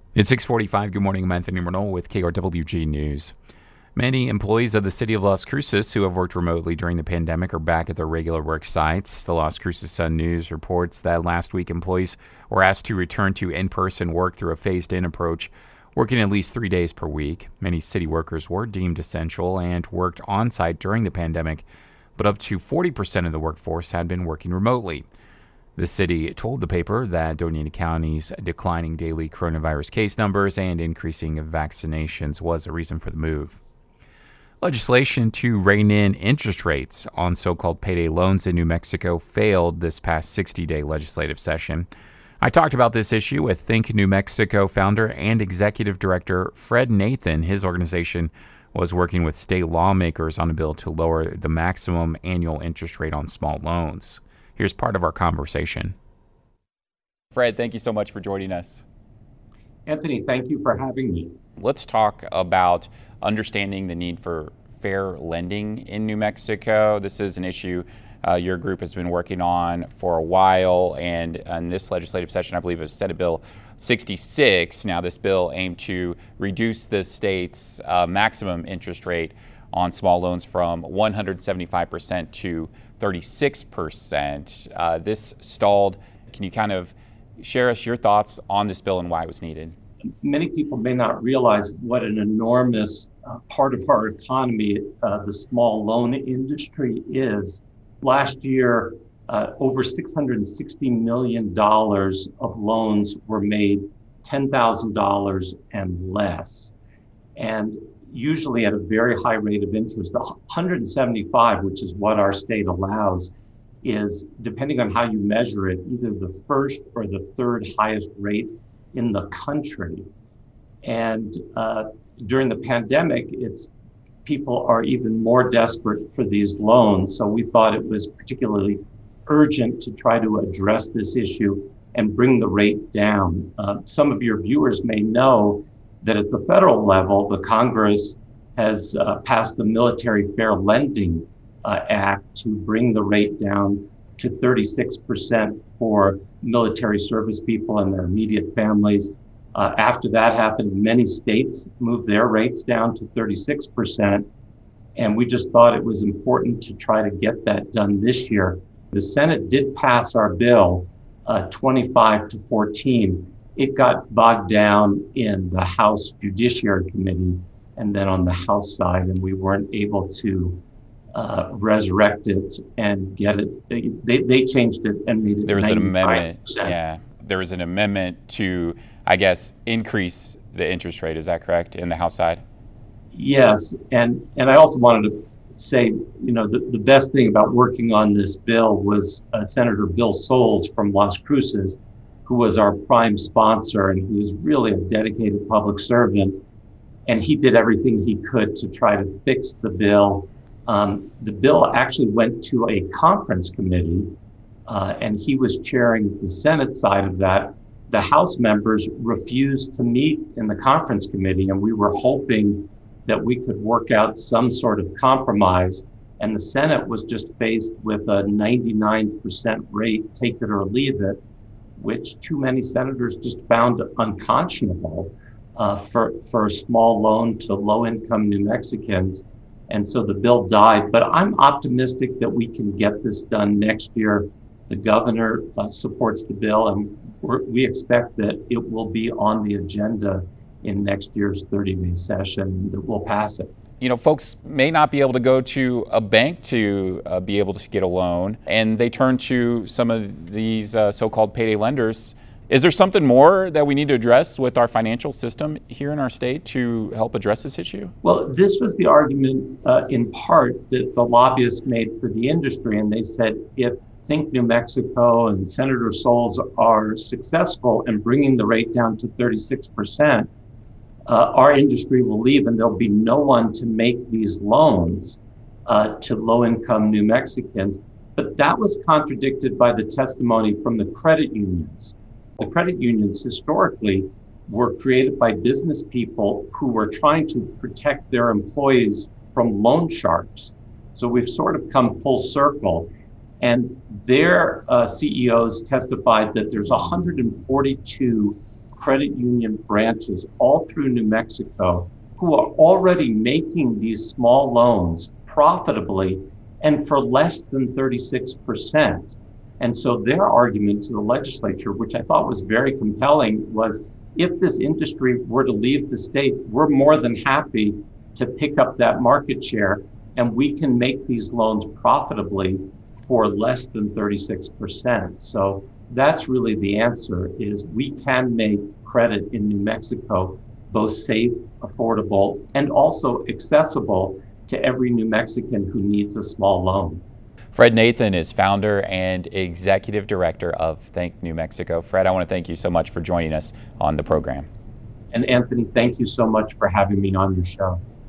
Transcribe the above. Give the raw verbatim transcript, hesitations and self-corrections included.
It's six forty-five. Good morning. I'm Anthony Renault with K R W G News. Many employees of the city of Las Cruces who have worked remotely during the pandemic are back at their regular work sites. The Las Cruces Sun News reports that last week employees were asked to return to in-person work through a phased-in approach, working at least three days per week. Many city workers were deemed essential and worked on-site during the pandemic, but up to forty percent of the workforce had been working remotely. The city told the paper that Doña County's declining daily coronavirus case numbers and increasing vaccinations was a reason for the move. Legislation to rein in interest rates on so-called payday loans in New Mexico failed this past sixty-day legislative session. I talked about this issue with Think New Mexico founder and executive director Fred Nathan. His organization was working with state lawmakers on a bill to lower the maximum annual interest rate on small loans. Here's part of our conversation. Fred, thank you so much for joining us. Anthony, thank you for having me. Let's talk about understanding the need for fair lending in New Mexico. This is an issue uh, your group has been working on for a while, and in this legislative session, I believe it was Senate Bill sixty-six. Now, this bill aimed to reduce the state's uh, maximum interest rate on small loans from one hundred seventy-five percent to thirty-six percent. Uh, this stalled. Can you kind of share us your thoughts on this bill and why it was needed? Many people may not realize what an enormous uh, part of our economy uh, the small loan industry is. Last year, uh, over six hundred sixty million dollars of loans were made ten thousand dollars and less. And usually at a very high rate of interest. one hundred seventy-five, which is what our state allows, is, depending on how you measure it, either the first or the third highest rate in the country. And uh, during the pandemic, it's people are even more desperate for these loans. So we thought it was particularly urgent to try to address this issue and bring the rate down. Uh, some of your viewers may know that at the federal level, the Congress has uh, passed the Military Fair Lending uh, Act to bring the rate down to thirty-six percent for military service people and their immediate families. Uh, after that happened, many states moved their rates down to thirty-six percent. And we just thought it was important to try to get that done this year. The Senate did pass our bill uh, twenty-five to fourteen. It got bogged down in the House Judiciary Committee and then on the House side, and we weren't able to uh, resurrect it and get it. They, they, they changed it and made it There was an ninety-five percent. amendment, yeah. There was an amendment to, I guess, increase the interest rate. Is that correct, in the House side? Yes, and, and I also wanted to say, you know, the, the best thing about working on this bill was uh, Senator Bill Soules from Las Cruces, who was our prime sponsor, and he was really a dedicated public servant. And he did everything he could to try to fix the bill. Um, the bill actually went to a conference committee, uh, and he was chairing the Senate side of that. The House members refused to meet in the conference committee, and we were hoping that we could work out some sort of compromise. And the Senate was just faced with a ninety-nine percent rate, take it or leave it, which too many senators just found unconscionable uh, for, for a small loan to low-income New Mexicans. And so the bill died. But I'm optimistic that we can get this done next year. The governor uh, supports the bill, and we're, we expect that it will be on the agenda in next year's thirty-day session, that we'll pass it. You know, folks may not be able to go to a bank to uh, be able to get a loan, and they turn to some of these uh, so-called payday lenders. Is there something more that we need to address with our financial system here in our state to help address this issue? Well, this was the argument uh, in part that the lobbyists made for the industry, and they said if Think New Mexico and Senator Soules are successful in bringing the rate down to thirty-six percent, Uh, our industry will leave and there'll be no one to make these loans uh, to low-income New Mexicans. But that was contradicted by the testimony from the credit unions. The credit unions historically were created by business people who were trying to protect their employees from loan sharks. So we've sort of come full circle. And their uh, C E Os testified that there's one hundred forty-two credit union branches all through New Mexico who are already making these small loans profitably and for less than thirty-six percent. And so their argument to the legislature, which I thought was very compelling, was if this industry were to leave the state, we're more than happy to pick up that market share, and we can make these loans profitably for less than thirty-six percent. So that's really the answer, is we can make credit in New Mexico both safe, affordable, and also accessible to every New Mexican who needs a small loan. Fred Nathan is founder and executive director of Think New Mexico. Fred, I want to thank you so much for joining us on the program. And Anthony, thank you so much for having me on your show.